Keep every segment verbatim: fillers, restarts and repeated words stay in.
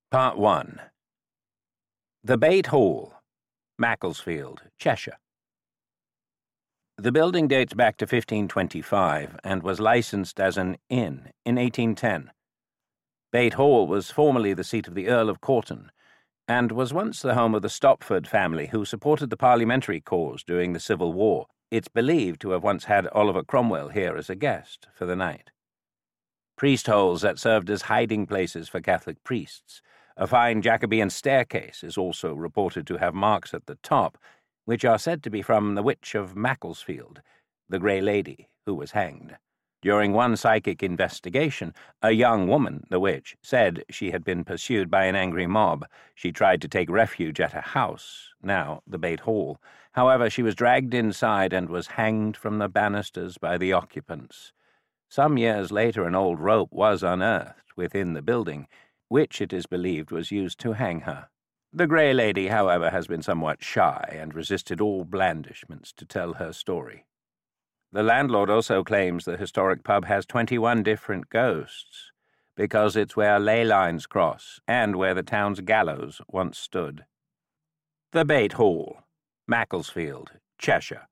Part one. The Bait Hall, Macclesfield, Cheshire. The building dates back to fifteen twenty-five and was licensed as an inn in eighteen ten. Bait Hall was formerly the seat of the Earl of Corton and was once the home of the Stopford family, who supported the parliamentary cause during the Civil War. It's believed to have once had Oliver Cromwell here as a guest for the night. Priest holes that served as hiding places for Catholic priests. A fine Jacobean staircase is also reported to have marks at the top, which are said to be from the Witch of Macclesfield, the Grey Lady, who was hanged. During one psychic investigation, a young woman, the witch, said she had been pursued by an angry mob. She tried to take refuge at a house, now the Bait Hall. However, she was dragged inside and was hanged from the banisters by the occupants. Some years later, an old rope was unearthed within the building, which it is believed was used to hang her. The Grey Lady, however, has been somewhat shy and resisted all blandishments to tell her story. The landlord also claims the historic pub has twenty-one different ghosts, because it's where ley lines cross and where the town's gallows once stood. The Bait Hall, Macclesfield, Cheshire.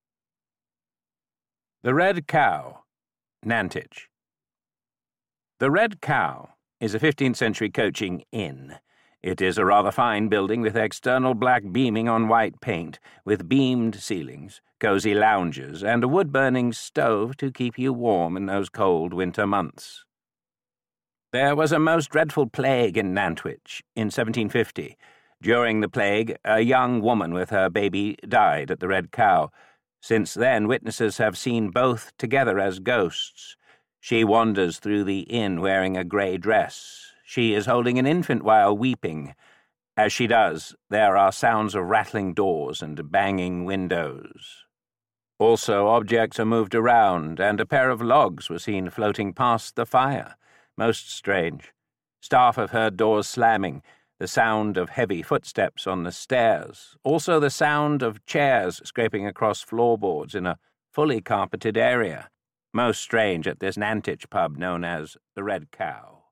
The Red Cow, Nantwich. The Red Cow is a fifteenth century coaching inn. It is a rather fine building with external black beaming on white paint, with beamed ceilings, cosy lounges, and a wood-burning stove to keep you warm in those cold winter months. There was a most dreadful plague in Nantwich in seventeen fifty. During the plague, a young woman with her baby died at the Red Cow. Since then, witnesses have seen both together as ghosts. She wanders through the inn wearing a grey dress. She is holding an infant while weeping. As she does, there are sounds of rattling doors and banging windows. Also, objects are moved around, and a pair of logs were seen floating past the fire. Most strange. Staff have heard doors slamming, the sound of heavy footsteps on the stairs, also the sound of chairs scraping across floorboards in a fully carpeted area. Most strange at this Nantwich pub known as the Red Cow.